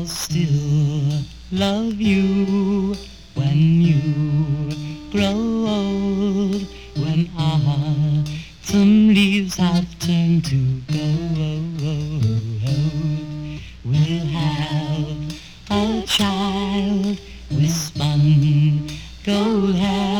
still love you when you grow old, when autumn leaves have turned to gold. We'll have a child with spun gold hair